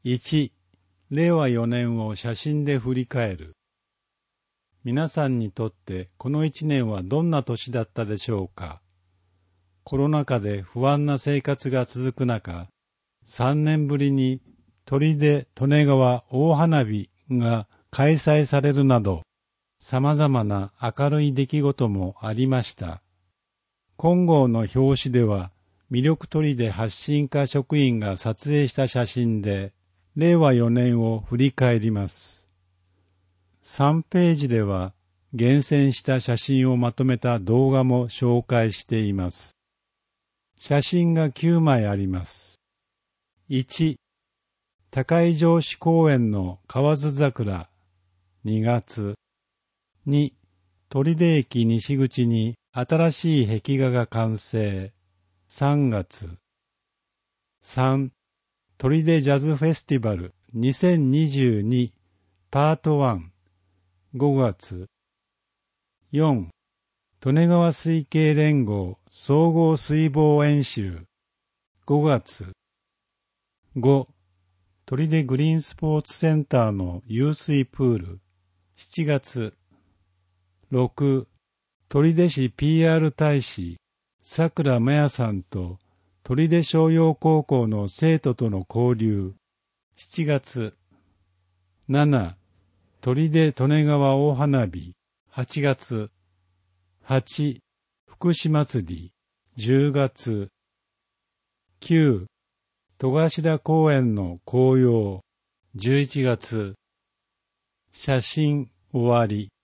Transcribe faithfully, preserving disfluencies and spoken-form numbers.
いち、れいわよねんを写真で振り返る。皆さんにとってこのいちねんはどんな年だったでしょうか。コロナ禍で不安な生活が続く中、さんねんぶりに砦利根川大花火が開催されるなど、様々な明るい出来事もありました。今号の表紙では、魅力砦発信課職員が撮影した写真で、れいわよねんを振り返ります。さんページでは、厳選した写真をまとめた動画も紹介しています。写真がきゅうまいあります。いち、高井城址公園の河津桜、にがつ。に、砦駅西口に新しい壁画が完成、さんがつ。さん、砦ジャズフェスティバルにせんにじゅうにパートいち、ごがつ。よん、利根川水系連合総合水防演習、ごがつ。ご、砦グリーンスポーツセンターの湧水プール、しちがつ。ろく、砦市 ピーアール 大使、さくらまやさんと砦商陽高校の生徒との交流、しちがつ。なな、砦利根川大花火、はちがつ。はち、福祉祭り、じゅうがつ。きゅう、戸頭公園の紅葉、じゅういちがつ。写真終わり。